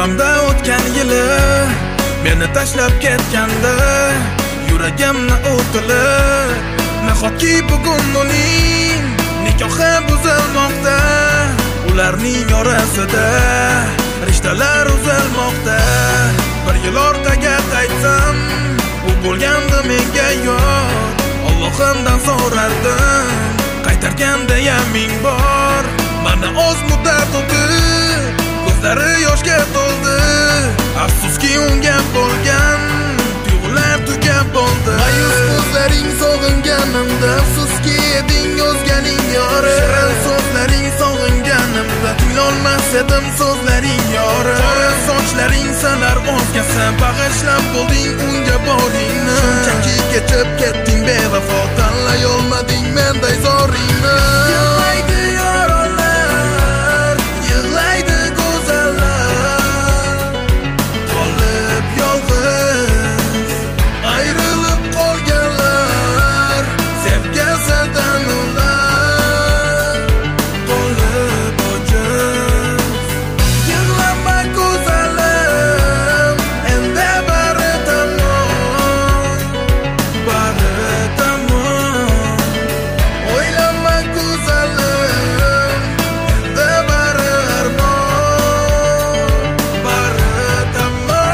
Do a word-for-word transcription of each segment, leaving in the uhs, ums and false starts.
Esimda o'tgan yili meni tashlab ketganda yuragimni o'tilib, nahotki bugun uning nikohi buzilmoqda, ularning orasida rishtalar uzilmoqda. Bir yil orqaga qaytsam, u bo'lganda menga yor, Allohimdan so'rardim, qaytarganda ya ming bor. Mana oz muddat o'tdi, ko'zlari yoshga to'ldi, afsuski unga bo'lgan tuyg'ular tugab bo'ldi. Mayus ko'zlaring sog'inganimda, afsuski eding o'zganing yori. Shirin so'zlaring sog'inganimda, tinglolmas edim so'zlaring yori. Qora sochlaring sanar o'zgasi, bag'ishlab bo'lding unga boringni. Shunchaki kechib ketding bevafo, tanlay olmading menday zoringni. Yig'laydi yorlar, yig'laydi go'zallar, qolib yolg'iz ayrilib qolganlar, sevgisidan ular qolib ojiz. Yig'lama go'zalim, endi bari tamom, bari tamom. O'ylama go'zalim, endi bari armon, bari tamom.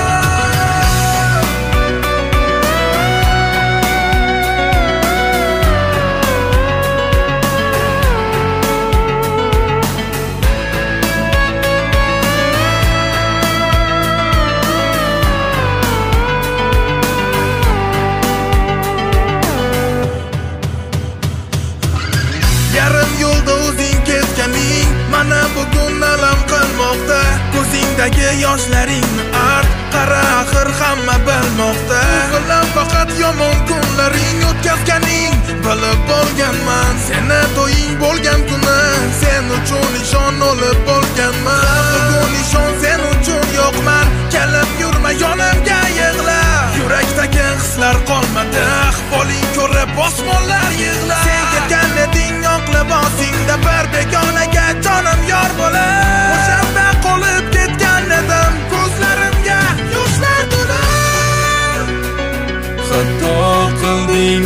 Yarim yo'lda o'zing ketganing mana bugun alam qilmoqda. Ko'zingdagi yoshlaringni art, qara axir hamma bilmoqda. Bilan faqat yomon kunlaring o'tkazganing bilib bo'lganman. Seni to'ying bo'lgan kuni sen uchun nishon olib bo'lganman. Bugun nishon sen uchun yo'qman, kelib yurma yonimga yig'la. Yurakdagi hislar qolmadi, ahvoling ko'rib osmonlar yig'lar. Sen ketgan eding oq libosingda, bir begonaga jonim yor bo'lib. O'shanda qolib ketgan edim, ko'zlarimga yoshlar to'lib. Xato qilding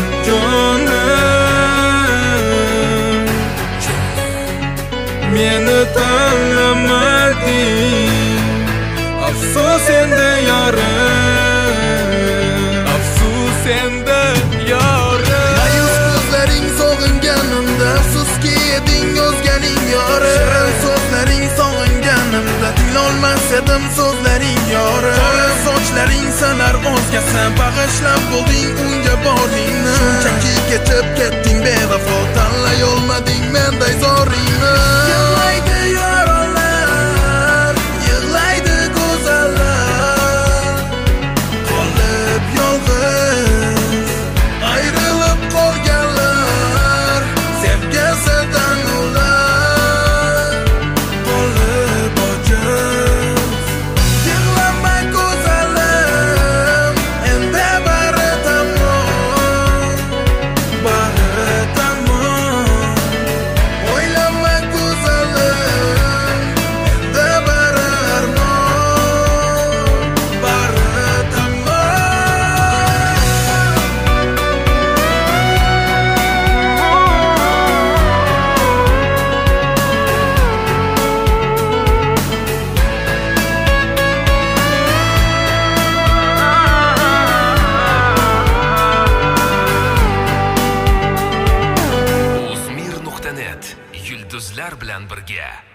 jonim, meni tanlamading. Afsus endi yorim, afsus endi yorim. Mayus ko'zlaring sog'inganimda, afsuski eding o'zganing yori. Shirin so'zlaring sog'inganimda, tinglolmas edim so'zlaring yori. Qora sochlaring sanar o'zgasi, bag'ishlab bo'lding unga boringni. Shunchaki kechib ketding bevafo, tanlay olmading menday zoringni. Yig'laydi yorlar, yig'laydi go'zallar, qolib yolg'iz ayrilib qolganlar, sevgisidan ular qolib ojiz. Yig'lama go'zalim, endi bari tamom, bari tamom. O'ylama go'zalim, endi bari armon, bari tamom. O'zmir nuqta net yulduzlar bilan birga.